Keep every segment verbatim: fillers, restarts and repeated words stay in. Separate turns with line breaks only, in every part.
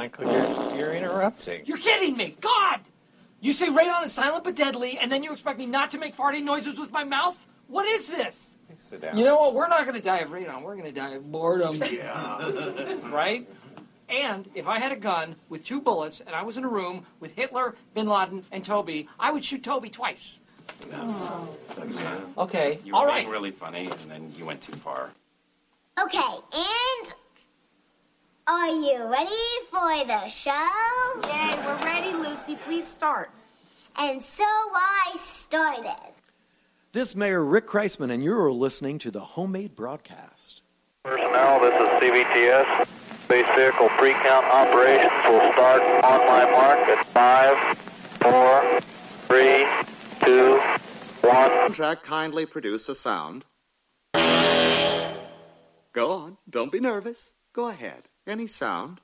Michael, you're, you're interrupting.
You're kidding me! God! You say radon is silent but deadly, and then you expect me not to make farting noises with my mouth? What is this?
Hey, sit down.
You know what? We're not going to die of radon. We're going to die of boredom. Yeah. Right? And if I had a gun with two bullets and I was in a room with Hitler, Bin Laden, and Toby, I would shoot Toby twice.
No. Oh. That's, uh,
okay,
you were
all
being
right.
really funny, and then you went too far.
Okay, and are you ready for the show?
Yay, we're ready, Lucy. Please start.
And so I started.
This is Mayor Rick Kreisman, and you're listening to the Homemade Broadcast.
Personnel, this is C V T S. Space Vehicle Pre-Count Operations will start on my mark at five, four, three, two, one.
Jack, kindly produce a sound. Go on. Don't be nervous. Go ahead. Any sound.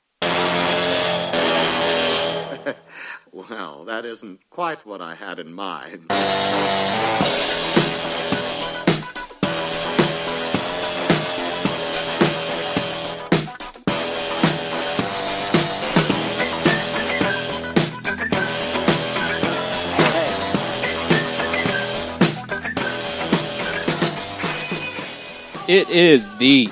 Well, that isn't quite what I had in mind.
It is the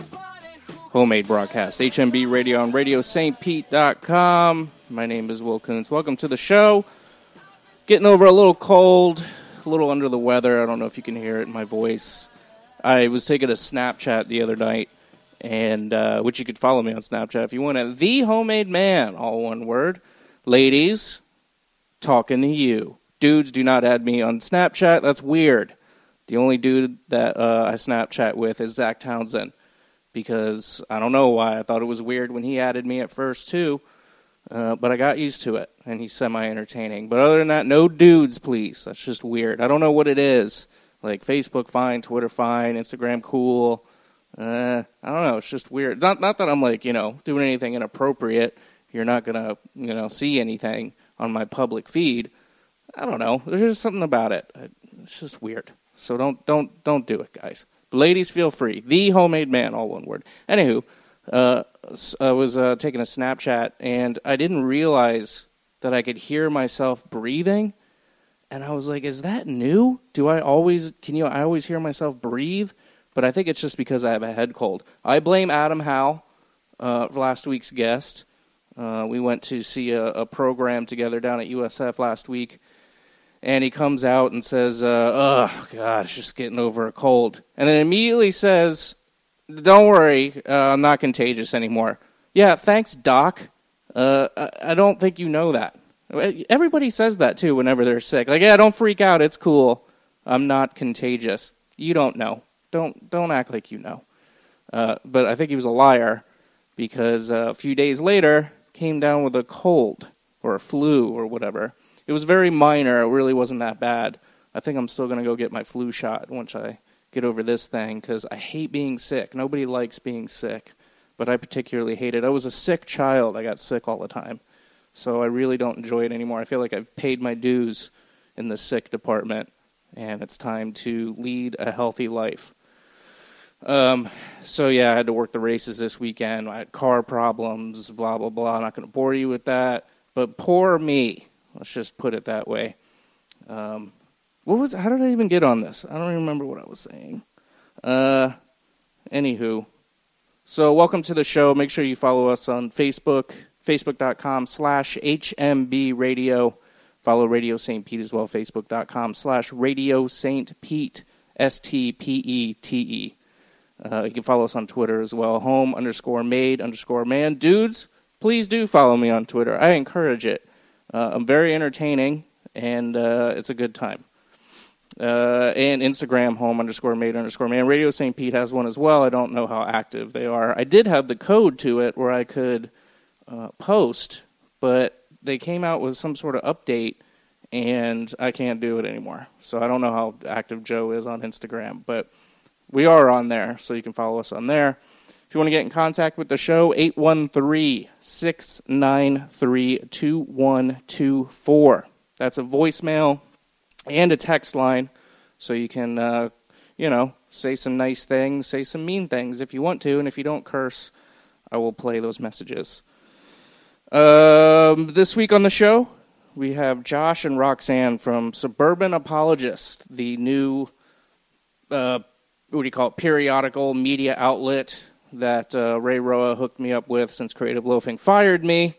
Homemade Broadcast, H M B Radio on radio st pete dot com. My name is Will Kuntz. Welcome to the show. Getting over a little cold, a little under the weather. I don't know if you can hear it in my voice. I was taking a Snapchat the other night, and uh, which you could follow me on Snapchat if you want to. The Homemade Man, all one word. Ladies, talking to you. Dudes, do not add me on Snapchat. That's weird. The only dude that uh, I Snapchat with is Zach Townsend, because I don't know why. I thought it was weird when he added me at first, too, uh, but I got used to it, and he's semi-entertaining. But other than that, no dudes, please. That's just weird. I don't know what it is. Like, Facebook, fine. Twitter, fine. Instagram, cool. Uh, I don't know. It's just weird. Not, not that I'm, like, you know, doing anything inappropriate. You're not going to, you know, see anything on my public feed. I don't know. There's just something about it. It's just weird. So don't don't don't do it, guys. Ladies, feel free. The Homemade Man, all one word. Anywho, uh, I was uh, taking a Snapchat, and I didn't realize that I could hear myself breathing. And I was like, is that new? Do I always, can you, I always hear myself breathe? But I think it's just because I have a head cold. I blame Adam Howe uh, for last week's guest. Uh, we went to see a, a program together down at U S F last week. And he comes out and says, uh, oh, God, it's just getting over a cold. And then immediately says, don't worry, uh, I'm not contagious anymore. Yeah, thanks, Doc. Uh, I, I don't think you know that. Everybody says that, too, whenever they're sick. Like, yeah, don't freak out. It's cool. I'm not contagious. You don't know. Don't don't act like you know. Uh, but I think he was a liar because uh, a few days later came down with a cold or a flu or whatever. It was very minor. It really wasn't that bad. I think I'm still going to go get my flu shot once I get over this thing because I hate being sick. Nobody likes being sick, but I particularly hate it. I was a sick child. I got sick all the time, so I really don't enjoy it anymore. I feel like I've paid my dues in the sick department, and it's time to lead a healthy life. Um, so, yeah, I had to work the races this weekend. I had car problems, blah, blah, blah. I'm not going to bore you with that, but poor me. Let's just put it that way. Um, what was? How did I even get on this? I don't even remember what I was saying. Uh, anywho, so welcome to the show. Make sure you follow us on Facebook, facebook.com slash HMB Radio. Follow Radio Saint Pete as well, facebook.com slash Radio Saint Pete, S T P E T E. Uh, you can follow us on Twitter as well, home underscore made underscore man. Dudes, please do follow me on Twitter. I encourage it. Uh, I'm very entertaining, and uh, it's a good time. Uh, and Instagram, home underscore made underscore man. Radio Saint Pete has one as well. I don't know how active they are. I did have the code to it where I could uh, post, but they came out with some sort of update, and I can't do it anymore. So I don't know how active Joe is on Instagram, but we are on there, so you can follow us on there. If you want to get in contact with the show, eight one three, six nine three, two one two four. That's a voicemail and a text line, so you can, uh, you know, say some nice things, say some mean things if you want to, and if you don't curse, I will play those messages. Um, this week on the show, we have Josh and Roxanne from Suburban Apologist, the new, uh, what do you call it, periodical media outlet that uh, Ray Roa hooked me up with since Creative Loafing fired me.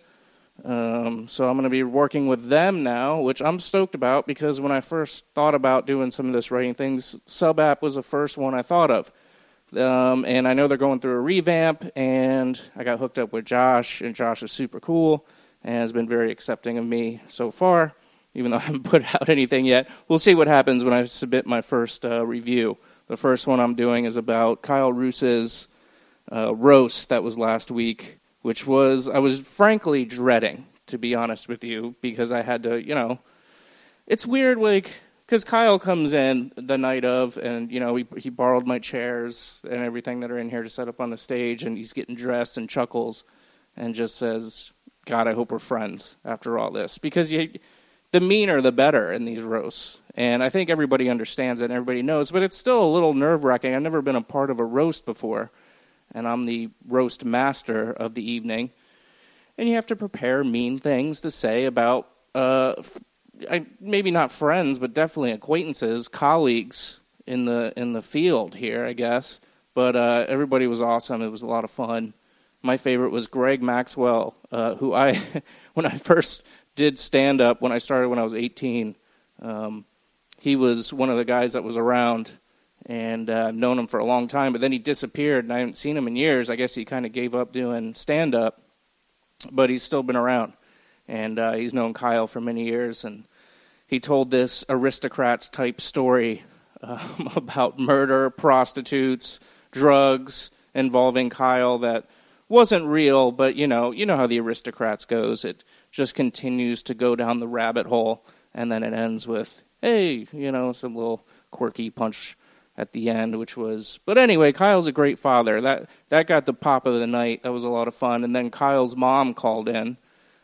Um, so I'm going to be working with them now, which I'm stoked about because when I first thought about doing some of this writing things, SubApp was the first one I thought of. Um, and I know they're going through a revamp, and I got hooked up with Josh, and Josh is super cool and has been very accepting of me so far, even though I haven't put out anything yet. We'll see what happens when I submit my first uh, review. The first one I'm doing is about Kyle Roos's uh, roast that was last week, which was, I was frankly dreading, to be honest with you, because I had to, you know, it's weird, like, because Kyle comes in the night of, and, you know, he, he borrowed my chairs and everything that are in here to set up on the stage, and he's getting dressed and chuckles and just says, God, I hope we're friends after all this. Because you, the meaner, the better in these roasts. And I think everybody understands it and everybody knows, but it's still a little nerve-wracking. I've never been a part of a roast before, and I'm the roast master of the evening. And you have to prepare mean things to say about uh I, maybe not friends, but definitely acquaintances, colleagues in the in the field here, I guess. But uh, everybody was awesome. It was a lot of fun. My favorite was Greg Maxwell, uh, who I, when I first did stand-up, when I started when I was eighteen, um, he was one of the guys that was around, and uh, I've known him for a long time. But then he disappeared, and I haven't seen him in years. I guess he kind of gave up doing stand-up, but he's still been around. And uh, he's known Kyle for many years, and he told this aristocrats-type story um, about murder, prostitutes, drugs involving Kyle that wasn't real, but, you know, you know how the aristocrats goes. It just continues to go down the rabbit hole, and then it ends with, hey, you know, some little quirky punch at the end, which was... But anyway, Kyle's a great father. That, that got the pop of the night. That was a lot of fun. And then Kyle's mom called in.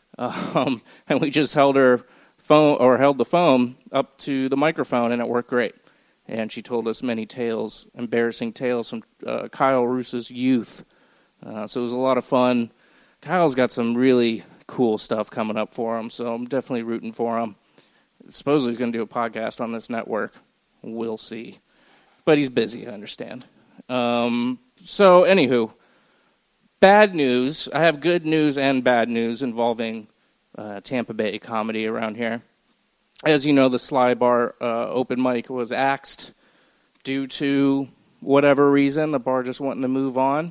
Um, and we just held her phone or held the phone up to the microphone, and it worked great. And she told us many tales, embarrassing tales from uh, Kyle Roos's youth. Uh, so it was a lot of fun. Kyle's got some really cool stuff coming up for him, so I'm definitely rooting for him. Supposedly he's going to do a podcast on this network. We'll see. But he's busy, I understand. Um, so, anywho. Bad news. I have good news and bad news involving uh, Tampa Bay comedy around here. As you know, the Sly Bar uh, open mic was axed due to whatever reason. The bar just wanting to move on.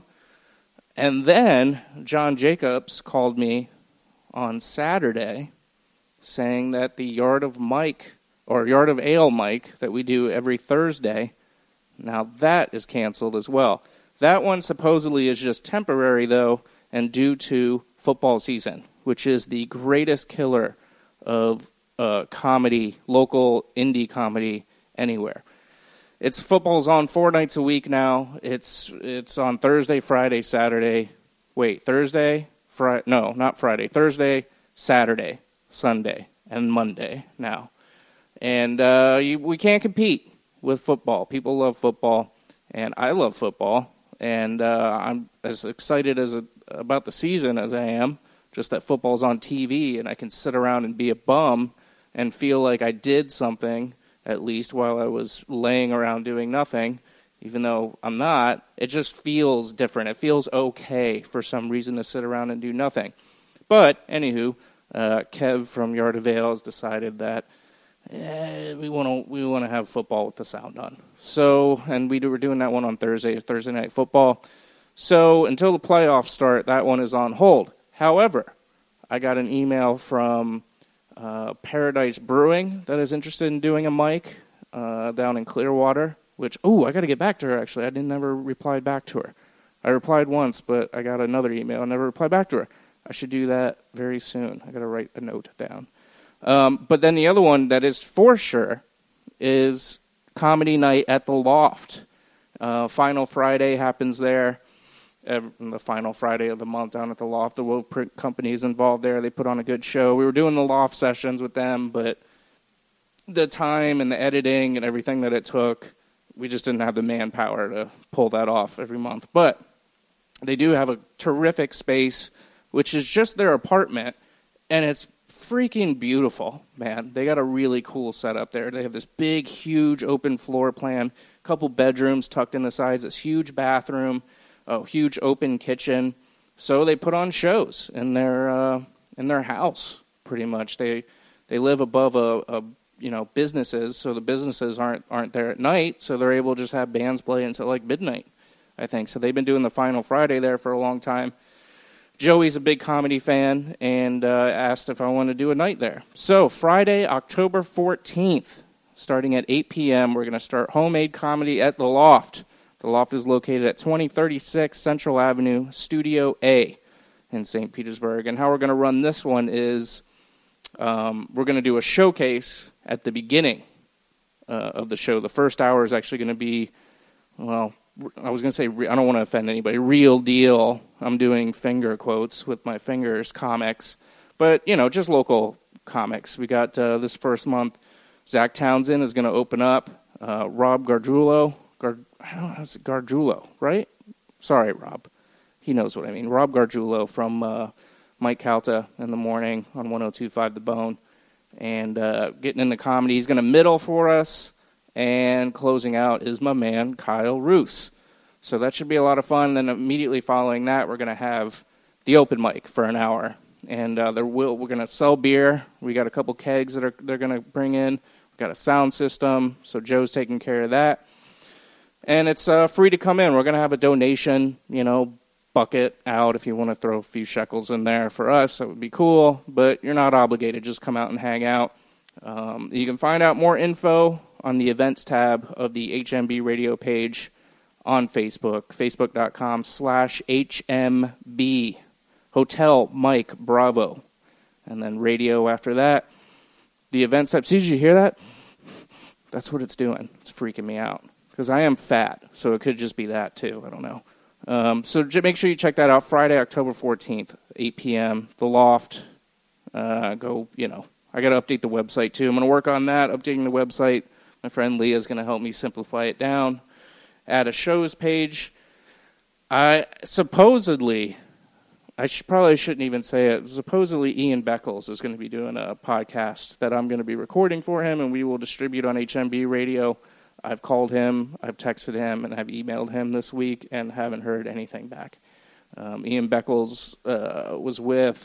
And then John Jacobs called me on Saturday saying that the Yard of Mike, or Yard of Ale mic that we do every Thursday, now that is canceled as well. That one supposedly is just temporary, though, and due to football season, which is the greatest killer of uh, comedy, local indie comedy anywhere. It's football's on four nights a week now. It's it's on Thursday, Friday, Saturday. Wait, Thursday, Friday? No, not Friday. Thursday, Saturday, Sunday, and Monday now. And uh, you, we can't compete with football. People love football, and I love football. And uh, I'm as excited as a, about the season as I am, just that football's on T V and I can sit around and be a bum and feel like I did something, at least while I was laying around doing nothing, even though I'm not. It just feels different. It feels okay for some reason to sit around and do nothing. But, anywho, uh, Kev from Yard of Ale has decided that Eh, we want to we want to have football with the sound on. So, and we do, we're doing that one on Thursday, Thursday Night Football. So, until the playoffs start, that one is on hold. However, I got an email from uh, Paradise Brewing that is interested in doing a mic uh, down in Clearwater, which, oh, I got to get back to her, actually. I didn't never replied back to her. I replied once, but I got another email. I never replied back to her. I should do that very soon. I got to write a note down. Um, but then the other one that is for sure is Comedy Night at the Loft. Uh, final Friday happens there. Every, the final Friday of the month down at the Loft. The Will Print Company is involved there. They put on a good show. We were doing the Loft sessions with them, but the time and the editing and everything that it took, we just didn't have the manpower to pull that off every month. But they do have a terrific space which is just their apartment, and it's freaking beautiful, man. They got a really cool setup there. They have this big, huge open floor plan, a couple bedrooms tucked in the sides, this huge bathroom, a huge open kitchen. So they put on shows in their uh, in their house, pretty much. They they live above a, a you know businesses, so the businesses aren't aren't there at night, so they're able to just have bands play until like midnight, I think. So they've been doing the Final Friday there for a long time. Joey's a big comedy fan and uh, asked if I want to do a night there. So Friday, October fourteenth, starting at eight p.m., we're going to start Homemade Comedy at The Loft. The Loft is located at twenty thirty-six Central Avenue, Studio A in Saint Petersburg. And how we're going to run this one is um, we're going to do a showcase at the beginning uh, of the show. The first hour is actually going to be, well, I was going to say, I don't want to offend anybody, real deal. I'm doing finger quotes with my fingers, comics. But, you know, just local comics. We got uh, this first month, Zach Townsend is going to open up. Uh, Rob Gargiulo, Gar, I don't know, it's Gargiulo, right? Sorry, Rob. He knows what I mean. Rob Gargiulo from uh, Mike Calta in the morning on one oh two point five The Bone. And uh, getting into comedy, he's going to middle for us. And closing out is my man, Kyle Roos. So that should be a lot of fun. Then immediately following that, we're going to have the open mic for an hour. And uh, there will we're going to sell beer. We got a couple kegs that are they're going to bring in. We've got a sound system, so Joe's taking care of that. And it's uh, free to come in. We're going to have a donation, you know, bucket out if you want to throw a few shekels in there for us. That would be cool, but you're not obligated. Just come out and hang out. Um, you can find out more info on the events tab of the H M B radio page on Facebook, facebook.com slash HMB, Hotel Mike Bravo, and then radio after that. The events tab, see, did you hear that? That's what it's doing. It's freaking me out, because I am fat, so it could just be that too. I don't know. Um, so make sure you check that out, Friday, October fourteenth, eight p.m., The Loft. Uh, go, you know, I got to update the website too. I'm going to work on that, updating the website. My friend Leah is going to help me simplify it down. Add a shows page. I supposedly, I should, probably shouldn't even say it. Supposedly, Ian Beckles is going to be doing a podcast that I'm going to be recording for him, and we will distribute on H M B Radio. I've called him, I've texted him, and I've emailed him this week, and haven't heard anything back. Um, Ian Beckles uh, was with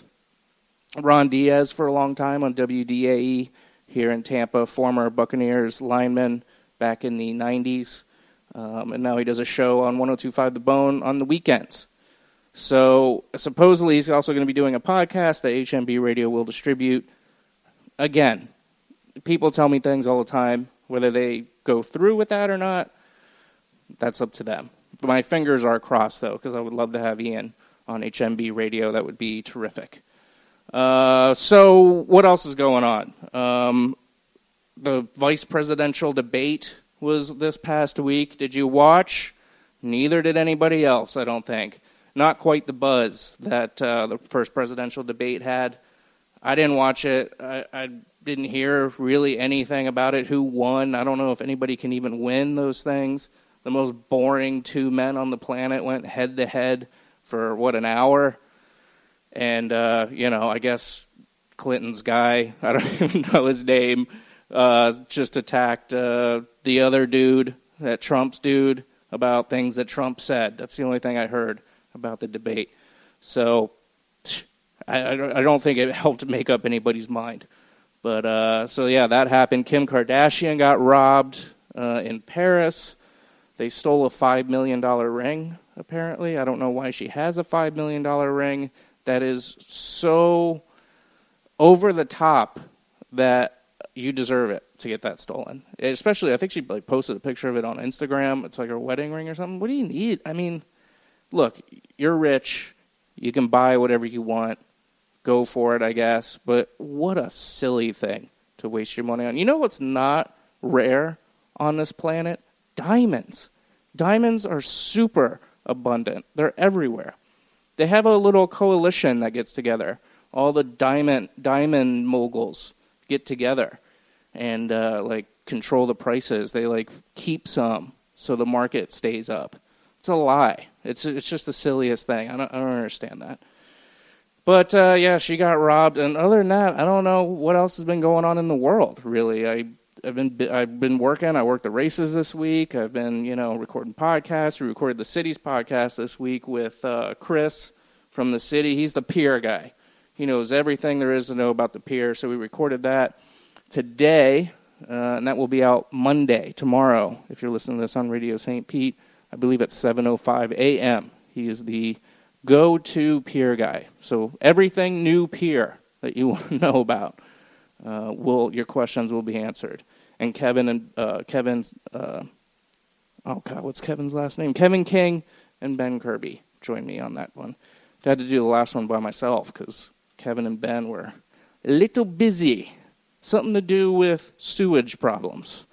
Ron Diaz for a long time on W D A E. Here in Tampa, former Buccaneers lineman back in the nineties. Um, and now he does a show on one oh two point five The Bone on the weekends. So supposedly he's also going to be doing a podcast that H M B Radio will distribute. Again, people tell me things all the time. Whether they go through with that or not, that's up to them. My fingers are crossed, though, because I would love to have Ian on H M B Radio. That would be terrific. Uh, so what else is going on? Um, the vice presidential debate was this past week. Did you watch? Neither did anybody else, I don't think. Not quite the buzz that uh, the first presidential debate had. I didn't watch it. I, I didn't hear really anything about it. Who won? I don't know if anybody can even win those things. The most boring two men on the planet went head-to-head for, what, an hour? And, uh, you know, I guess Clinton's guy, I don't even know his name, uh, just attacked uh, the other dude, that Trump's dude, about things that Trump said. That's the only thing I heard about the debate. So I, I don't think it helped make up anybody's mind. But, uh, so, yeah, that happened. Kim Kardashian got robbed uh, in Paris. They stole a five million dollars ring, apparently. I don't know why she has a five million dollars ring. That is so over the top that you deserve it to get that stolen. Especially, I think she like posted a picture of it on Instagram. It's like her wedding ring or something. What do you need? I mean, look, you're rich. You can buy whatever you want. Go for it, I guess. But what a silly thing to waste your money on. You know what's not rare on this planet? Diamonds. Diamonds are super abundant. They're everywhere. They have a little coalition that gets together. All the diamond diamond moguls get together and uh, like control the prices. They like keep some so the market stays up. It's a lie. It's it's just the silliest thing. I don't I don't understand that. But, uh, yeah, she got robbed. And other than that, I don't know what else has been going on in the world, really. I, I've been I've been working. I worked the races this week. I've been, you know, recording podcasts. We recorded the city's podcast this week with uh, Chris from the city. He's the pier guy. He knows everything there is to know about the pier. So we recorded that today, uh, and that will be out Monday, tomorrow, if you're listening to this on Radio Saint Pete. I believe at seven oh five a.m. He is the go-to pier guy. So everything new pier that you want to know about, uh, will your questions will be answered. And Kevin and uh, Kevin's, uh, oh God, what's Kevin's last name? Kevin King and Ben Kirby joined me on that one. I had to do the last one by myself because Kevin and Ben were a little busy. Something to do with sewage problems.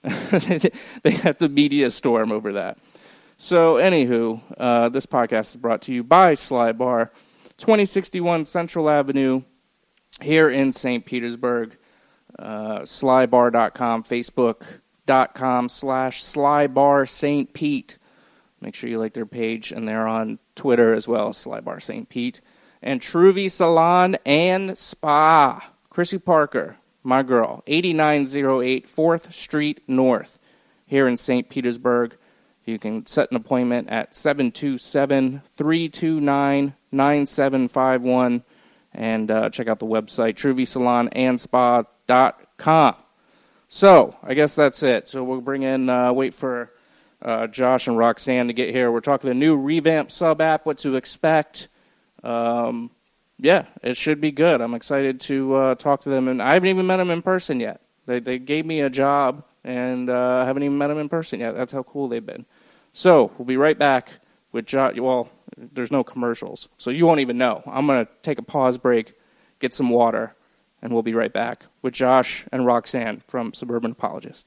They had the media storm over that. So, anywho, uh, this podcast is brought to you by Sly Bar, twenty sixty-one Central Avenue, here in Saint Petersburg. Uh, sly bar dot com, facebook dot com slash slybar Saint Pete. Make sure you like their page, and they're on Twitter as well, Slybar Saint Pete. And Truvy Salon and Spa. Chrissy Parker, my girl, eighty-nine oh eight fourth Street North, here in Saint Petersburg. You can set an appointment at seven two seven, three two nine, nine seven five one and uh, check out the website, truvy salon and spa dot com. So, I guess that's it. So we'll bring in, uh, wait for uh, Josh and Roxanne to get here. We're talking the new revamped sub app, what to expect. Um, yeah, it should be good. I'm excited to uh, talk to them, and I haven't even met them in person yet. They they gave me a job, and uh, I haven't even met them in person yet. That's how cool they've been. So we'll be right back with Josh. Well, there's no commercials, so you won't even know. I'm going to take a pause break, get some water, and we'll be right back with Josh and Roxanne from Suburban Apologist.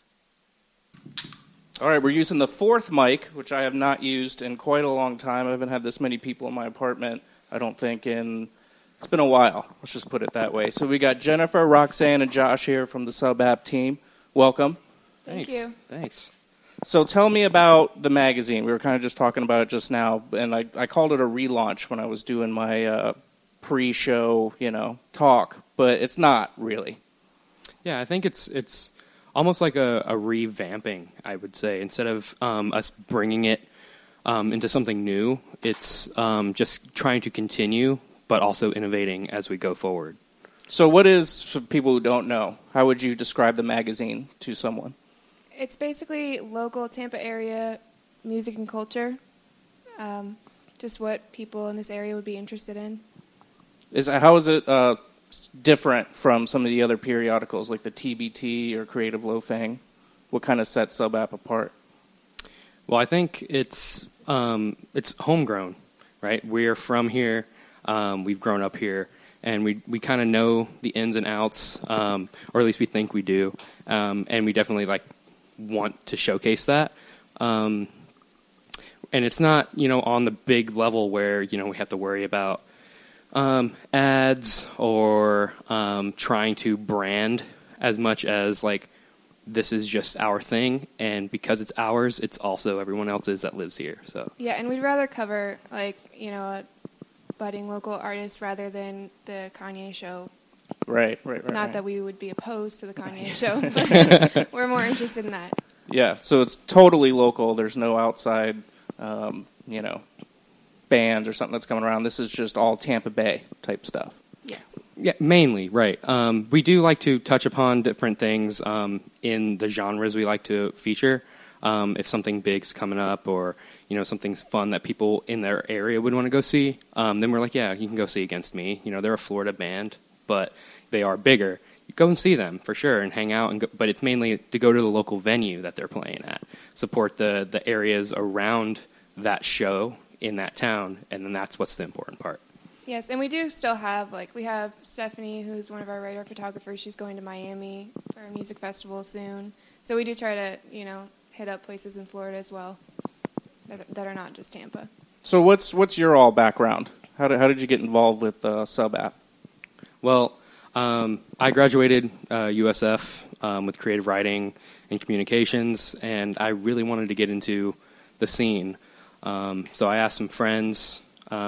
All right, we're using the fourth mic, which I have not used in quite a long time. I haven't had this many people in my apartment, I don't think, in... It's been a while. Let's just put it that way. So we got Jennifer, Roxanne, and Josh here from the Sub App team. Welcome.
Thank
Thanks.
you.
Thanks. So tell me about the magazine. We were kind of just talking about it just now, and I, I called it a relaunch when I was doing my uh, pre-show, you know, talk, but it's not really.
Yeah, I think it's it's almost like a, a revamping, I would say. Instead of um, us bringing it um, into something new, it's um, just trying to continue, but also innovating as we go forward.
So what is, for people who don't know, how would you describe the magazine to someone?
It's basically local Tampa area music and culture, um, just what people in this area would be interested in.
Is How is it uh, different from some of the other periodicals, like the T B T or Creative Loafing? What kind of sets Sub App apart?
Well, I think it's um, it's homegrown, right? We're from here. Um, we've grown up here, and we we kind of know the ins and outs, um, or at least we think we do, um, and we definitely like want to showcase that. Um, and it's not, you know, on the big level where, you know, we have to worry about um, ads or um, trying to brand as much as like this is just our thing, and because it's ours, it's also everyone else's that lives here. So
yeah, and we'd rather cover like, you know, a budding local artists rather than the Kanye show.
Right, right, right.
Not
right.
that we would be opposed to the Kanye show, but we're more interested in that.
Yeah, so it's totally local. There's no outside, um, you know, bands or something that's coming around. This is just all Tampa Bay type stuff.
Yes.
Yeah, mainly, right. Um, we do like to touch upon different things um, in the genres we like to feature. Um, if something big's coming up, or you know something's fun that people in their area would want to go see, um, then we're like, yeah, you can go see Against Me. You know, they're a Florida band, but they are bigger. You go and see them for sure and hang out. And go, but it's mainly to go to the local venue that they're playing at, support the the areas around that show in that town, and then that's what's the important part.
Yes, and we do still have, like, we have Stephanie, who's one of our radar photographers. She's going to Miami for a music festival soon. So we do try to, you know, hit up places in Florida as well that, that are not just Tampa.
So what's what's your all background? How did, how did you get involved with uh, Sub App?
Well, um, I graduated uh, U S F um, with creative writing and communications, and I really wanted to get into the scene. Um, so I asked some friends um,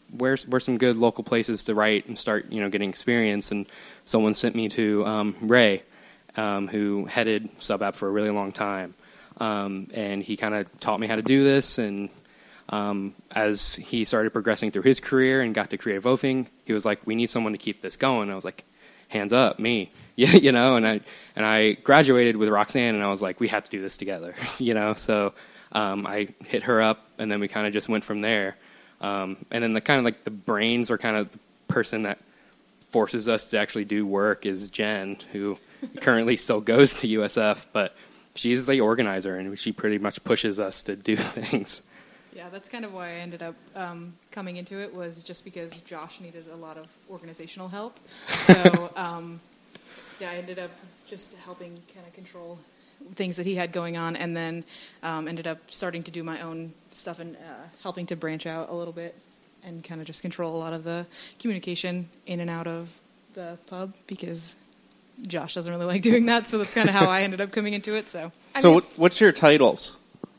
where's where's some good local places to write and start, you know, getting experience. And someone sent me to um, Ray, um, who headed SubApp for a really long time, um, and he kind of taught me how to do this. And um, as he started progressing through his career and got to Creative Loafing, he was like, "We need someone to keep this going." And I was like, "Hands up, me!" Yeah, you know. And I and I graduated with Roxanne, and I was like, "We have to do this together," you know. So um, I hit her up, and then we kind of just went from there. Um, and then the kind of like the brains or kind of the person that forces us to actually do work is Jen, who currently still goes to U S F, but she's the organizer and she pretty much pushes us to do things.
Yeah, that's kind of why I ended up um, coming into it, was just because Josh needed a lot of organizational help. So um, yeah, I ended up just helping kind of control things that he had going on, and then um, ended up starting to do my own stuff and uh, helping to branch out a little bit and kind of just control a lot of the communication in and out of the pub, because Josh doesn't really like doing that. So that's kind of how I ended up coming into it. So, I
so
mean,
what's your titles?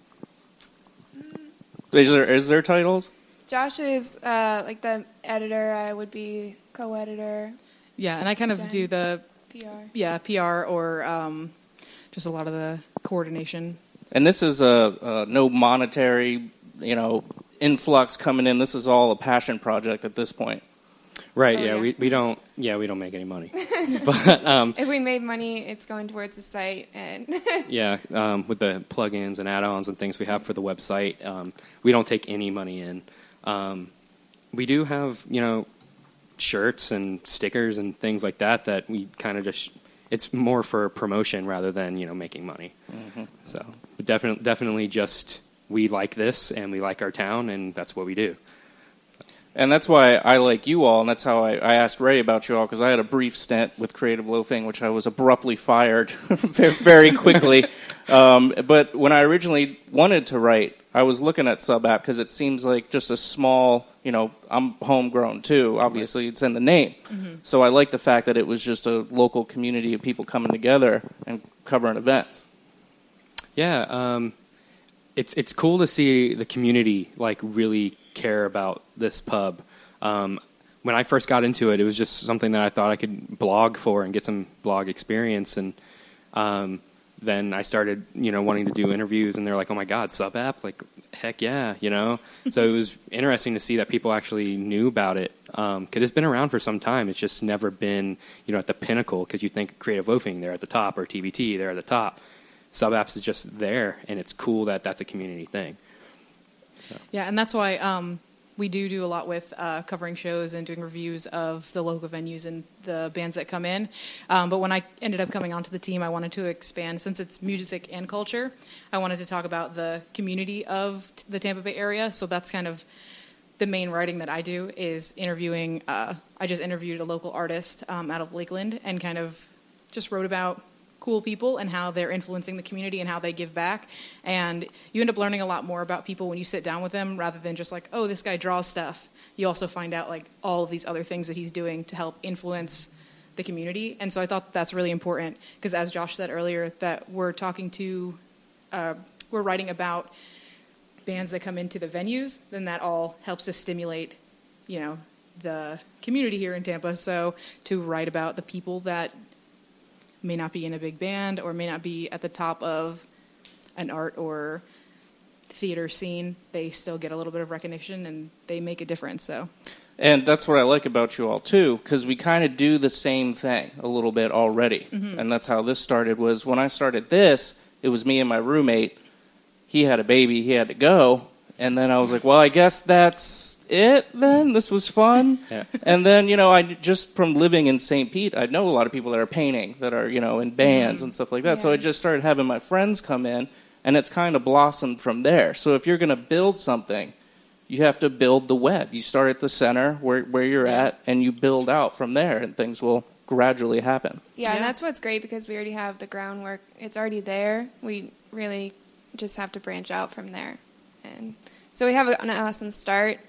Is there is there titles?
Josh is uh, like the editor. I would be co-editor.
Yeah, and I kind of
Jen,
do the
P R.
Yeah, P R or um, just a lot of the coordination.
And this is a, a no monetary, you know, influx coming in. This is all a passion project at this point.
Right.
Oh,
yeah,
yeah.
We we don't. Yeah, we don't make any money. But um,
If we made money, it's going towards the site. And
yeah, um, with the plugins and add-ons and things we have for the website, um, we don't take any money in. Um, we do have, you know, shirts and stickers and things like that that we kind of just. It's more for promotion rather than, you know, making money.
Mm-hmm.
So definitely, definitely, just we like this and we like our town, and that's what we do.
And that's why I like you all, and that's how I, I asked Ray about you all, because I had a brief stint with Creative Loafing, which I was abruptly fired very, very quickly. um, but when I originally wanted to write, I was looking at SubApp because it seems like just a small, you know, I'm homegrown too, obviously, it's in the name.
Mm-hmm.
So I like the fact that it was just a local community of people coming together and covering events.
Yeah, um, it's it's cool to see the community like really care about this pub. Um, when I first got into it, it was just something that I thought I could blog for and get some blog experience, and um, then I started, you know, wanting to do interviews, and they're like, "Oh my God, SubApp! Like, heck yeah!" You know. So it was interesting to see that people actually knew about it, because um, it's been around for some time. It's just never been, you know, at the pinnacle. Because you think Creative Loafing, they're at the top, or T B T, they're at the top. SubApps is just there, and it's cool that that's a community thing. So.
Yeah, and that's why um, we do do a lot with uh, covering shows and doing reviews of the local venues and the bands that come in. Um, but when I ended up coming onto the team, I wanted to expand, since it's music and culture, I wanted to talk about the community of the Tampa Bay area. So that's kind of the main writing that I do, is interviewing. Uh, I just interviewed a local artist um, out of Lakeland and kind of just wrote about cool people and how they're influencing the community and how they give back. And you end up learning a lot more about people when you sit down with them, rather than just like, oh, this guy draws stuff. You also find out like all of these other things that he's doing to help influence the community. And so I thought that's really important, because as Josh said earlier, that we're talking to, uh, we're writing about bands that come into the venues, then that all helps to stimulate, you know, the community here in Tampa. So to write about the people that may not be in a big band or may not be at the top of an art or theater scene, they still get a little bit of recognition and they make a difference. So,
and that's what I like about you all too, because we kind of do the same thing a little bit already.
Mm-hmm.
And that's how this started. Was when I started this, it was me and my roommate. He had a baby, he had to go, and then I was like, well, I guess that's it then. This was fun.
Yeah.
And then, you know, I just from living in Saint Pete, I know a lot of people that are painting, that are, you know, in bands
Mm-hmm.
and stuff like that.
Yeah.
So I just started having my friends come in, and it's kind of blossomed from there. So if you're going to build something, you have to build the web. You start at the center where where you're
Yeah.
at, and you build out from there, and things will gradually happen.
Yeah,
Yeah.
and that's what's great, because we already have the groundwork. It's already there. We really just have to branch out from there. And so we have an awesome start.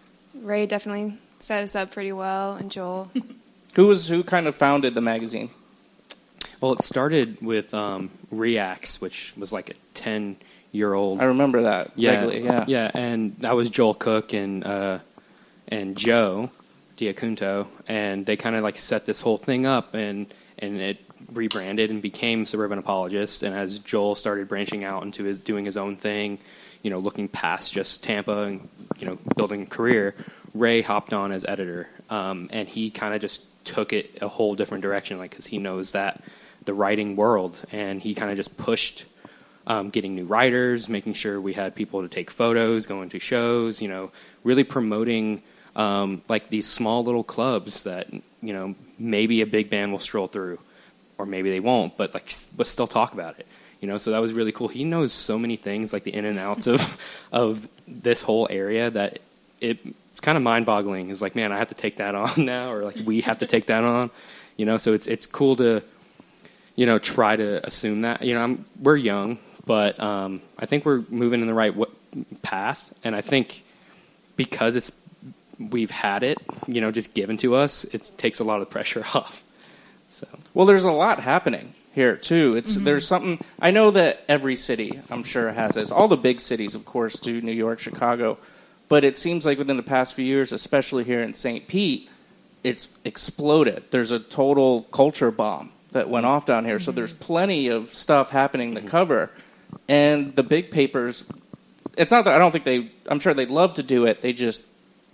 Ray definitely set us up pretty well, and Joel.
Who was who kind of founded the magazine?
Well, it started with um, Reacts, which was like a ten-year-old.
I remember that
yeah,
vaguely, yeah.
yeah, and that was Joel Cook and uh, and Joe Diacunto, and they kind of like set this whole thing up, and and it rebranded and became Suburban Apologists. And as Joel started branching out into his doing his own thing, you know, looking past just Tampa and, you know, building a career, Ray hopped on as editor, um, and he kind of just took it a whole different direction, like, because he knows that the writing world, and he kind of just pushed um, getting new writers, making sure we had people to take photos, going to shows, you know, really promoting um, like these small little clubs that, you know, maybe a big band will stroll through, or maybe they won't, but like, but still talk about it. You know, so that was really cool. He knows so many things, like the in and outs of of this whole area, that it, it's kind of mind-boggling. It's like, man, I have to take that on now, or like we have to take that on. You know, so it's it's cool to, you know, try to assume that. You know, I'm, we're young, but um, I think we're moving in the right w- path, and I think because it's we've had it, you know, just given to us, it takes a lot of pressure off. So,
well, there's a lot happening here too. It's
Mm-hmm.
there's something. I know that every city, I'm sure, has this. All the big cities, of course, do. New York, Chicago, but it seems like within the past few years, especially here in Saint Pete, it's exploded. There's a total culture bomb that went off down here. Mm-hmm. So there's plenty of stuff happening to mm-hmm. cover, and the big papers. It's not that I don't think they. I'm sure they'd love to do it. They just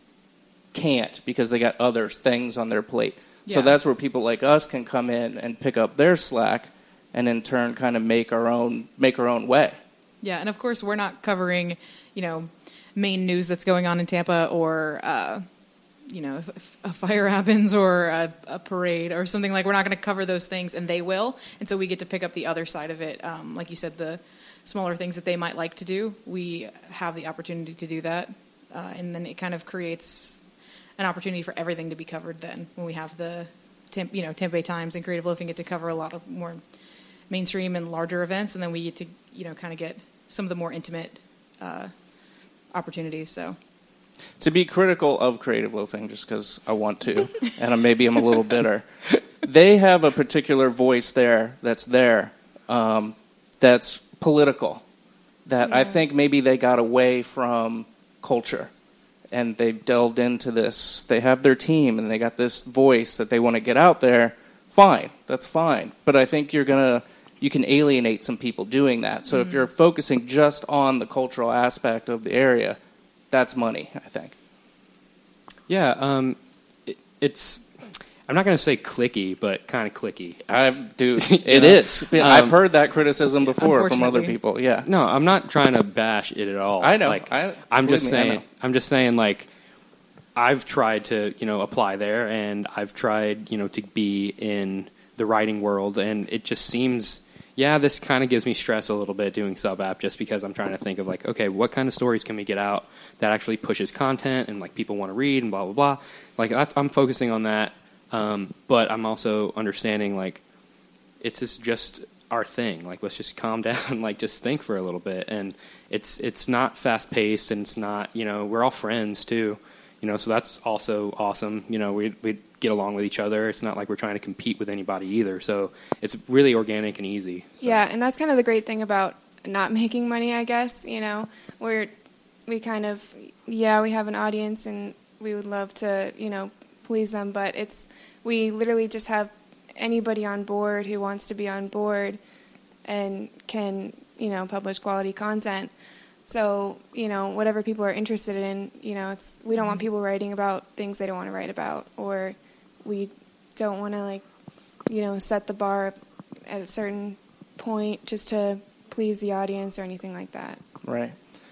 can't because they got other things on their plate.
Yeah.
So that's where people like us can come in and pick up their slack, and in turn, kind of make our own make our own way.
Yeah, and of course, we're not covering, you know, main news that's going on in Tampa, or uh, you know, if a fire happens or a, a parade or something. Like, we're not going to cover those things, and they will. And so we get to pick up the other side of it. Um, like you said, the smaller things that they might like to do, we have the opportunity to do that, uh, and then it kind of creates an opportunity for everything to be covered. Then, when we have the, temp, you know, Tampa Bay Times and Creative Loafing get to cover a lot of more mainstream and larger events, and then we get to, you know, kind of get some of the more intimate uh, opportunities. So,
to be critical of Creative Loafing, just because I want to, and I'm, maybe I'm a little bitter, they have a particular voice there that's there, um, that's political, that
Yeah.
I think maybe they got away from culture. And they delved into this. They have their team, and they got this voice that they want to get out there. Fine, that's fine. But I think you're gonna, you can alienate some people doing that. So mm-hmm. if you're focusing just on the cultural aspect of the area, that's money, I think.
Yeah, um, it, it's. I'm not going to say clicky, but kind of clicky.
I do. It is. Um, I've heard that criticism before from other people. Yeah.
No, I'm not trying to bash it at all.
I know.
Like,
I,
I'm just
me,
saying. I'm just saying. Like, I've tried to, you know, apply there, and I've tried, you know, to be in the writing world, and it just seems. Yeah, this kind of gives me stress a little bit doing sub app, just because I'm trying to think of like, okay, what kind of stories can we get out that actually pushes content and like people want to read and blah blah blah. Like, that's, I'm focusing on that. Um, but I'm also understanding, like, it's just, just our thing. Like, let's just calm down and, like, just think for a little bit. And it's it's not fast-paced, and it's not, you know, we're all friends, too. You know, so that's also awesome. You know, we we get along with each other. It's not like we're trying to compete with anybody either. So it's really organic and easy. So.
Yeah, and that's kind of the great thing about not making money, I guess. You know, we're, we kind of, yeah, we have an audience, and we would love to, you know, please them, but it's, we literally just have anybody on board who wants to be on board and can, you know, publish quality content. So, you know, whatever people are interested in, you know, it's, we don't want people writing about things they don't want to write about, or we don't want to, like, you know, set the bar at a certain point just to please the audience or anything like that.
Right.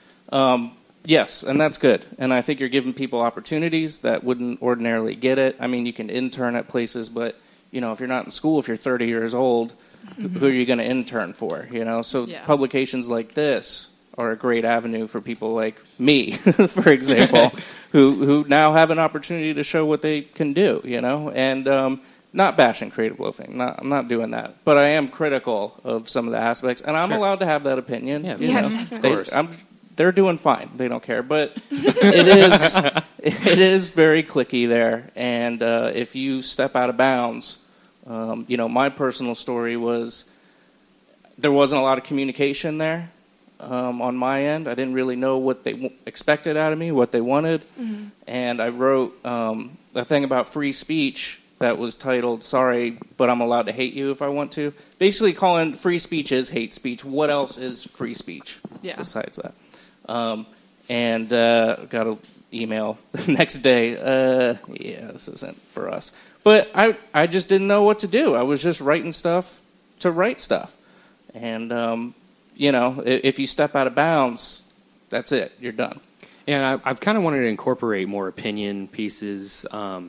Um, Yes, and that's good. And I think you're giving people opportunities that wouldn't ordinarily get it. I mean, you can intern at places, but, you know, if you're not in school, if you're thirty years old, mm-hmm. who are you going to intern for, you know? So yeah. Publications like this are a great avenue for people like me, for example, who who now have an opportunity to show what they can do, you know? And um, not bashing Creative Loafing. Not, I'm not doing that. But I am critical of some of the aspects, and I'm sure. allowed to have that opinion.
Yeah,
you
yeah
know?
definitely.
They,
of course.
I'm, They're doing fine. They don't care. But it is it is very cliquey there. And uh, if you step out of bounds, um, you know, my personal story was there wasn't a lot of communication there. um, on my end. I didn't really know what they w- expected out of me, what they wanted.
Mm-hmm.
And I wrote um, a thing about free speech that was titled, Sorry, but I'm allowed to hate you if I want to. Basically calling free speech is hate speech. What else is free speech
Yeah.
besides that? Um, and uh, got an email the next day. Uh, yeah, this isn't for us. But I, I just didn't know what to do. I was just writing stuff to write stuff. And, um, you know, if, if you step out of bounds, that's it. You're done.
And I, I've kind of wanted to incorporate more opinion pieces um,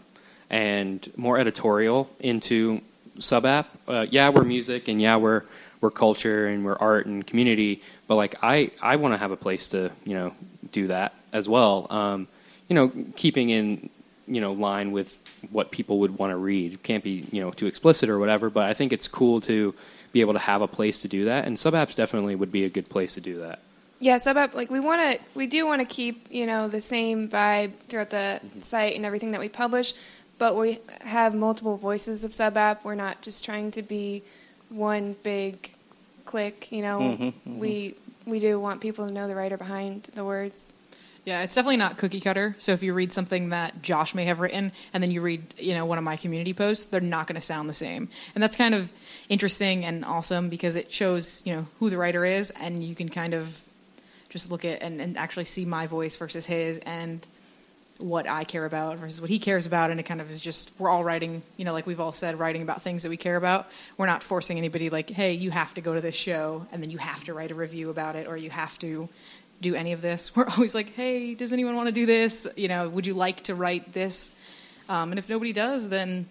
and more editorial into SubApp. Uh, yeah, we're music, and yeah, we're we're culture, and we're art and community. But like, I, I want to have a place to, you know, do that as well. Um, you know, keeping in, you know, line with what people would want to read. It can't be, you know, too explicit or whatever. But I think it's cool to be able to have a place to do that, and SubApps definitely would be a good place to do that.
Yeah, SubApp, like we want to, we do want to keep, you know, the same vibe throughout the mm-hmm. site and everything that we publish, but we have multiple voices of SubApp. We're not just trying to be one big click, you know.
Mm-hmm, mm-hmm.
We we do want people to know the writer behind the words.
Yeah, it's definitely not cookie cutter. So if you read something that Josh may have written and then you read, you know, one of my community posts, they're not going to sound the same. And that's kind of interesting and awesome because it shows, you know, who the writer is, and you can kind of just look at and, and actually see my voice versus his and what I care about versus what he cares about. And it kind of is just, we're all writing, you know, like we've all said, writing about things that we care about. We're not forcing anybody like, hey, you have to go to this show and then you have to write a review about it or you have to do any of this. We're always like, hey, does anyone want to do this? You know, would you like to write this? Um, and if nobody does, then,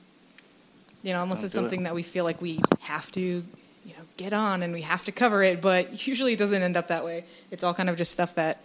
you know, unless
Don't
it's
do
something
it.
that we feel like we have to, you know, get on and we have to cover it, but usually it doesn't end up that way. It's all kind of just stuff that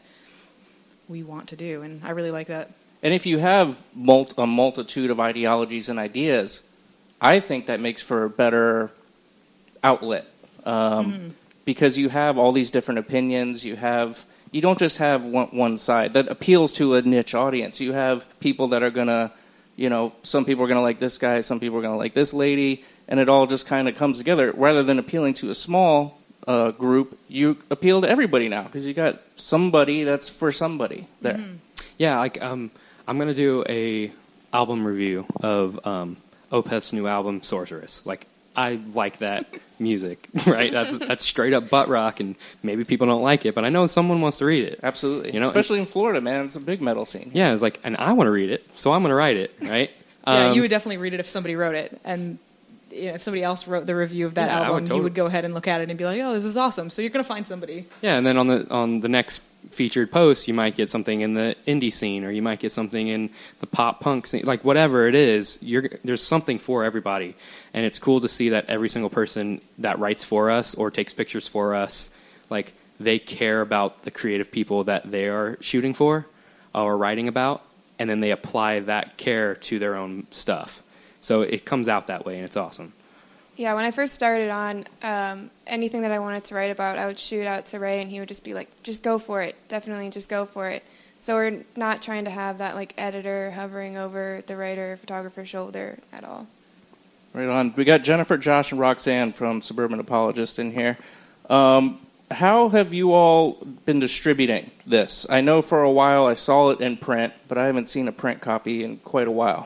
we want to do, and I really like that.
And if you have mul- a multitude of ideologies and ideas, I think that makes for a better outlet. Um,
Mm-hmm.
Because you have all these different opinions, you have... You don't just have one, one side that appeals to a niche audience. You have people that are going to, you know, some people are going to like this guy, some people are going to like this lady, and it all just kind of comes together. Rather than appealing to a small uh, group, you appeal to everybody now because you got somebody that's for somebody there.
Mm-hmm.
Yeah, like um, I'm going to do a album review of um, Opeth's new album, Sorceress. Like, I like that music, right? That's that's straight up butt rock, and maybe people don't like it, but I know someone wants to read it.
Absolutely.
You know,
especially in Florida, man. It's a big metal scene.
Yeah, it's like, and I want to read it, so I'm going to write it, right?
Yeah,
Um,
you would definitely read it if somebody wrote it, and you know, if somebody else wrote the review of that
Yeah, I would
album,
totally-
you would go ahead and look at it and be like, "Oh, this is awesome!" So you're going to find somebody.
Yeah, and then on the on the next featured post, you might get something in the indie scene, or you might get something in the pop punk scene, like whatever it is. You're, there's something for everybody, and it's cool to see that every single person that writes for us or takes pictures for us, like they care about the creative people that they are shooting for or writing about, and then they apply that care to their own stuff. So it comes out that way, and it's awesome.
Yeah, when I first started on, um, anything that I wanted to write about, I would shoot out to Ray, and he would just be like, just go for it. Definitely just go for it. So we're not trying to have that, like, editor hovering over the writer, photographer's shoulder at all.
Right on. We got Jennifer, Josh, and Roxanne from Suburban Apologist in here. Um, how have you all been distributing this? I know for a while I saw it in print, but I haven't seen a print copy in quite a while.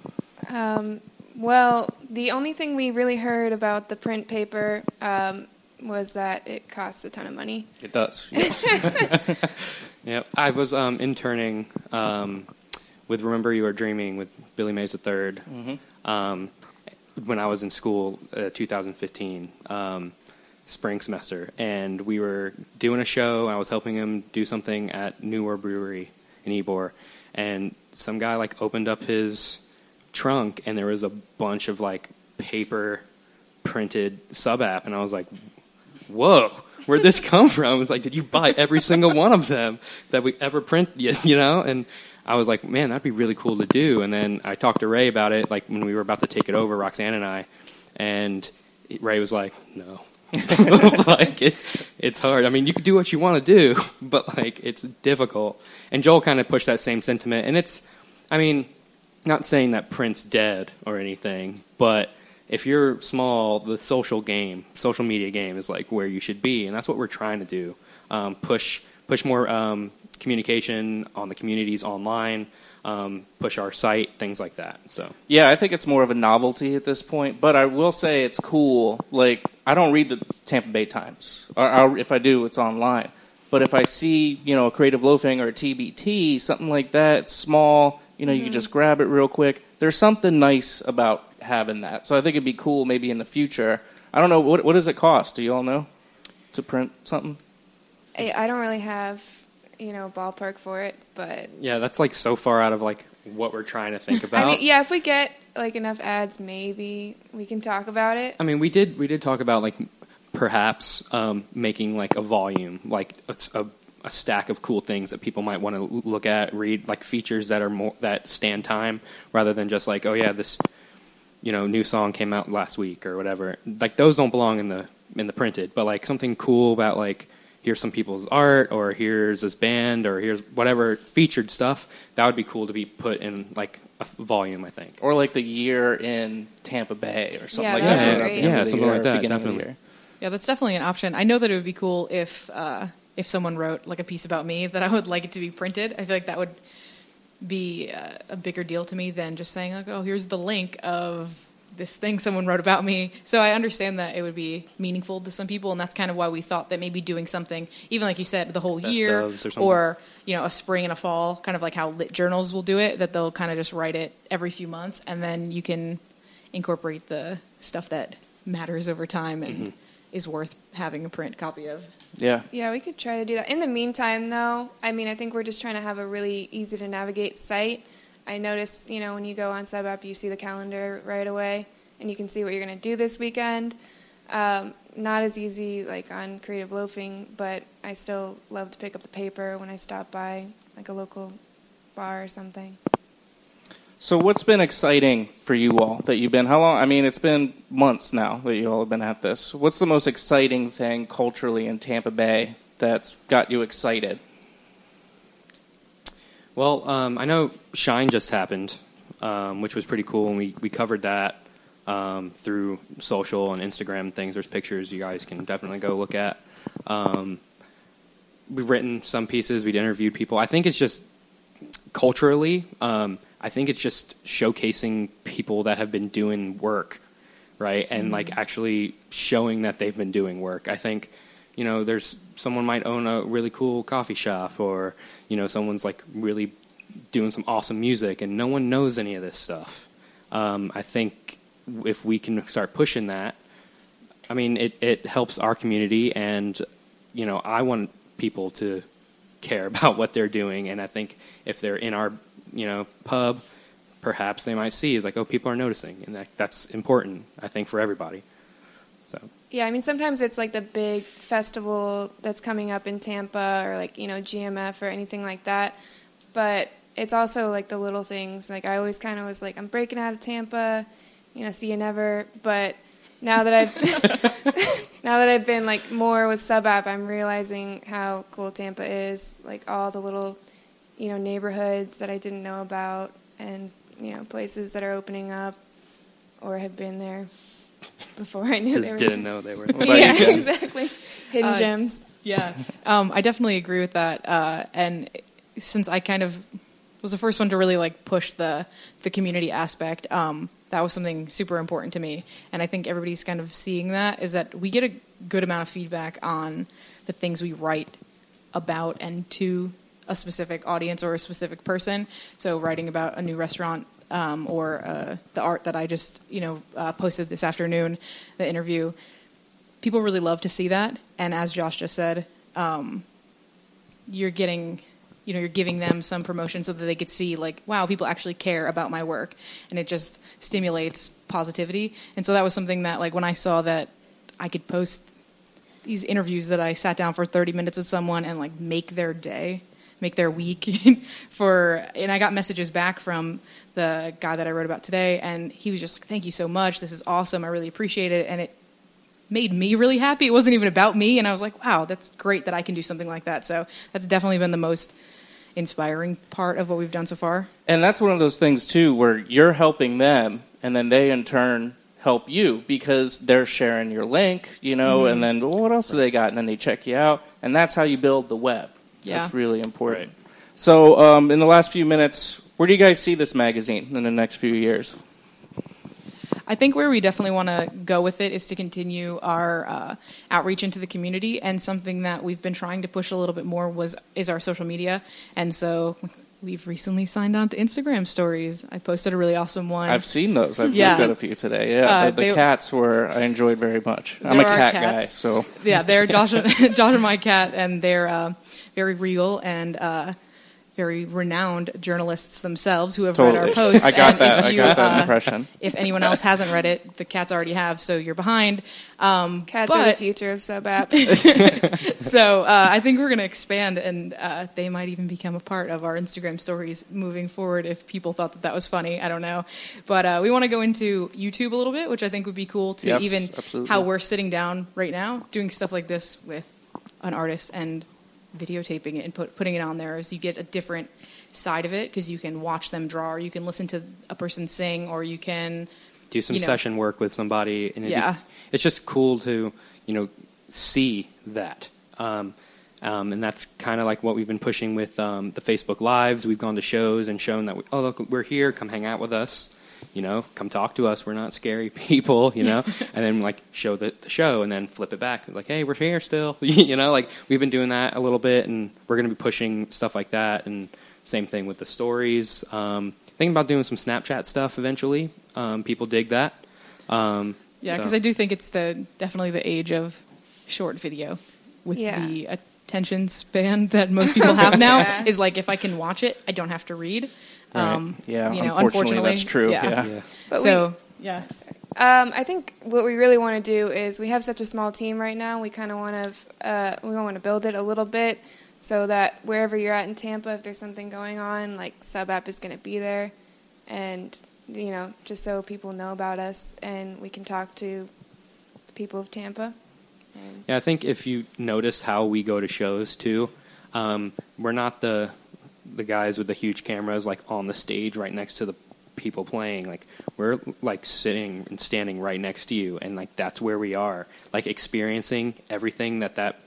Um, well, the only thing we really heard about the print paper um, was that it costs a ton of money.
It does, yes.
Yep. I was um, interning um, with Remember You Are Dreaming with Billy Mays the third
Mm-hmm.
um, when I was in school, uh, two thousand fifteen, um, spring semester. And we were doing a show, and I was helping him do something at New War Brewery in Ybor. And some guy, like, opened up his trunk, and there was a bunch of, like, paper printed SubApp, and I was like, whoa, where'd this come from? I was like, did you buy every single one of them that we ever print, you know? And I was like, man, that'd be really cool to do. And then I talked to Ray about it, like, when we were about to take it over, Roxanne and I, and Ray was like, no. like, it, it's hard. I mean, you could do what you want to do, but, like, it's difficult. And Joel kind of pushed that same sentiment, and it's, I mean, not saying that print's dead or anything, but if you're small, the social game, social media game is like where you should be, and that's what we're trying to do. um, push push more um, communication on the communities online, um, push our site, things like that. So
yeah, I think it's more of a novelty at this point, but I will say it's cool. Like, I don't read the Tampa Bay Times, or, or if I do, it's online. But if I see, you know, a Creative Loafing or a T B T, something like that, it's small, you know, mm-hmm. you can just grab it real quick. There's something nice about having that. So I think it'd be cool maybe in the future. I don't know, what what does it cost? Do you all know to print something?
I, I don't really have, you know, ballpark for it, but
yeah, that's like so far out of like what we're trying to think about.
I mean, yeah, if we get like enough ads, maybe we can talk about it.
I mean, we did we did talk about like perhaps um, making like a volume, like a, a, a stack of cool things that people might want to look at, read, like features that are more that stand time, rather than just like, oh yeah, this, you know, new song came out last week or whatever. Like those don't belong in the in the printed, but like something cool about like, here's some people's art, or here's this band, or here's whatever featured stuff, that would be cool to be put in like a volume, I think.
Or like the year in Tampa Bay or something
yeah,
like
that.
that.
Yeah, yeah something
year,
like that,
beginning
definitely.
Of the year.
Yeah, that's definitely an option. I know that it would be cool if uh, if someone wrote like a piece about me that I would like it to be printed. I feel like that would be uh, a bigger deal to me than just saying, like, oh, here's the link of this thing someone wrote about me. So I understand that it would be meaningful to some people, and that's kind of why we thought that maybe doing something, even like you said, the whole
Best
year,
or,
or you know, a spring and a fall, kind of like how lit journals will do it, that they'll kind of just write it every few months, and then you can incorporate the stuff that matters over time and mm-hmm. is worth having a print copy of.
Yeah.
Yeah, we could try to do that. In the meantime, though, I mean, I think we're just trying to have a really easy to navigate site. I noticed, you know, when you go on SubApp, you see the calendar right away, and you can see what you're going to do this weekend. Um, not as easy, like, on Creative Loafing, but I still love to pick up the paper when I stop by, like, a local bar or something.
So what's been exciting for you all that you've been, how long, I mean, it's been months now that you all have been at this. What's the most exciting thing culturally in Tampa Bay that's got you excited?
Well, um, I know Shine just happened, um, which was pretty cool, and we, we covered that um, through social and Instagram and things. There's pictures you guys can definitely go look at. Um, we've written some pieces. We've interviewed people. I think it's just culturally, um, I think it's just showcasing people that have been doing work, right? And, mm-hmm. like, actually showing that they've been doing work. I think, you know, there's someone might own a really cool coffee shop, or, you know, someone's, like, really doing some awesome music, and no one knows any of this stuff. Um, I think if we can start pushing that, I mean, it, it helps our community, and, you know, I want people to care about what they're doing, and I think if they're in our, you know, pub, perhaps they might see is like, oh, people are noticing, and that, that's important, I think, for everybody. So
yeah, I mean, sometimes it's like the big festival that's coming up in Tampa, or like, you know, G M F or anything like that, but it's also like the little things. Like, I always kind of was like, I'm breaking out of Tampa, you know, see you never, but now that I've now that I've been like more with SubApp, I'm realizing how cool Tampa is, like all the little, you know, neighborhoods that I didn't know about, and, you know, places that are opening up or have been there before I knew
Just
they were.
didn't know they were.
Yeah, exactly. Hidden
uh,
gems.
Yeah, um, I definitely agree with that. Uh, and since I kind of was the first one to really like push the the community aspect, um, that was something super important to me. And I think everybody's kind of seeing that, is that we get a good amount of feedback on the things we write about and to a specific audience or a specific person. So writing about a new restaurant, um, or uh, the art that I just, you know, uh, posted this afternoon, the interview, people really love to see that. And as Josh just said, um, you're getting, you know, you're giving them some promotion so that they could see, like, wow, people actually care about my work, and it just stimulates positivity. And so that was something that, like, when I saw that I could post these interviews that I sat down for thirty minutes with someone and like make their day, make their week for, and I got messages back from the guy that I wrote about today, and he was just like, thank you so much, this is awesome, I really appreciate it, and it made me really happy. It wasn't even about me, and I was like, wow, that's great that I can do something like that. So that's definitely been the most inspiring part of what we've done so far.
And that's one of those things too, where you're helping them, and then they in turn help you, because they're sharing your link, you know, mm-hmm. and then, well, what else do they got? And then they check you out. And that's how you build the web.
Yeah.
That's really important. So um, in the last few minutes, where do you guys see this magazine in the next few years?
I think where we definitely want to go with it is to continue our uh, outreach into the community, and something that we've been trying to push a little bit more was is our social media. And so we've recently signed on to Instagram stories. I posted a really awesome one.
I've seen those. I've
yeah.
looked at a few today. Yeah,
uh,
the, the
they,
cats were I enjoyed very much. I'm a cat guy, so
yeah, they're Josh, and, Josh and my cat, and they're uh, very real and uh, very renowned journalists themselves who have
totally.
read our posts.
I got
and
that.
If you,
I got that
uh,
impression.
If anyone else hasn't read it, the cats already have, so you're behind. Um,
Cats
but,
are the future of Sub App.
so uh, I think we're going to expand, and uh, they might even become a part of our Instagram stories moving forward if people thought that that was funny. I don't know. But uh, we want to go into YouTube a little bit, which I think would be cool to
yes,
even
absolutely.
how we're sitting down right now doing stuff like this with an artist and videotaping it and put, putting it on there, as you get a different side of it, because you can watch them draw, or you can listen to a person sing, or you can
do some
you know,
session work with somebody. And
yeah.
Be, it's just cool to, you know, see that. Um, um, and that's kind of like what we've been pushing with um, the Facebook Lives. We've gone to shows and shown that, we, oh, look, we're here. Come hang out with us. You know, come talk to us. We're not scary people, you know. And then, like, show the, the show and then flip it back. Like, hey, we're here still. You know, like, we've been doing that a little bit, and we're going to be pushing stuff like that. And same thing with the stories. Um, thinking about doing some Snapchat stuff eventually. Um, people dig that. Um,
yeah, because
so.
I do think it's the definitely the age of short video with
yeah.
the attention span that most people have now.
Yeah.
Is like, if I can watch it, I don't have to read.
Right.
Um,
yeah,
you know,
unfortunately,
unfortunately,
that's true.
Yeah.
yeah.
yeah.
But
so
we,
yeah.
Um, I think what we really want to do is, we have such a small team right now. We kind of want to uh, we want to build it a little bit, so that wherever you're at in Tampa, if there's something going on, like Sub App is going to be there, and you know, just so people know about us and we can talk to the people of Tampa. And
yeah, I think if you notice how we go to shows too, um, we're not the the guys with the huge cameras like on the stage right next to the people playing. Like, we're like sitting and standing right next to you, and like that's where we are, like experiencing everything that that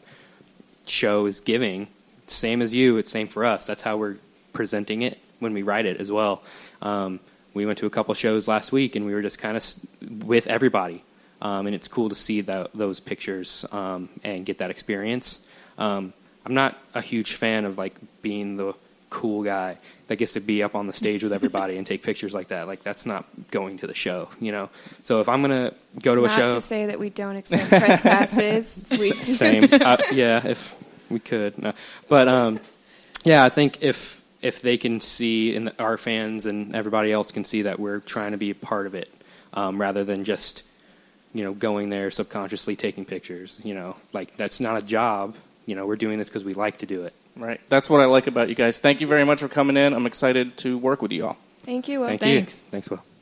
show is giving. Same as you, it's same for us. That's how we're presenting it when we write it as well. Um, we went to a couple shows last week, and we were just kind of with everybody, um, and it's cool to see that, those pictures um, and get that experience. Um, I'm not a huge fan of like being the cool guy that gets to be up on the stage with everybody and take pictures like that. Like, that's not going to the show, you know. So if I'm gonna go to
not
a show,
not to say that we don't accept press passes. We
same, uh, yeah, if we could, no. But um, yeah, I think if if they can see, and our fans and everybody else can see that we're trying to be a part of it, um, rather than just, you know, going there subconsciously taking pictures. You know, like, that's not a job. You know, we're doing this because we like to do it.
Right. That's what I like about you guys. Thank you very much for coming in. I'm excited to work with you all.
Thank you, Will.
Thank
Thanks.
you. Thanks, Will.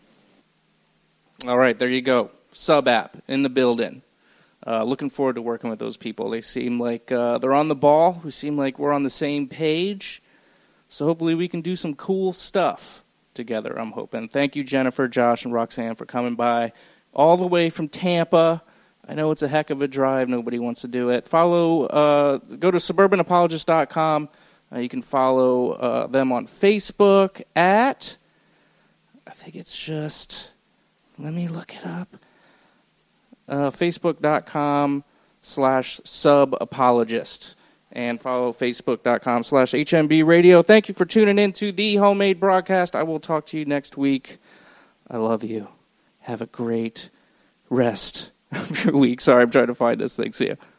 All right, there you go. Sub App in the building. Uh, looking forward to working with those people. They seem like uh, they're on the ball. We seem like we're on the same page. So hopefully we can do some cool stuff together, I'm hoping. Thank you, Jennifer, Josh, and Roxanne, for coming by all the way from Tampa. I know it's a heck of a drive. Nobody wants to do it. Follow, uh, go to suburban apologist dot com. Uh, you can follow uh, them on Facebook at, I think it's just, let me look it up. Uh, Facebook.com slash subapologist. And follow Facebook.com slash HMB radio. Thank you for tuning in to the Homemade Broadcast. I will talk to you next week. I love you. Have a great rest of your week. Sorry, I'm trying to find this thing. See ya.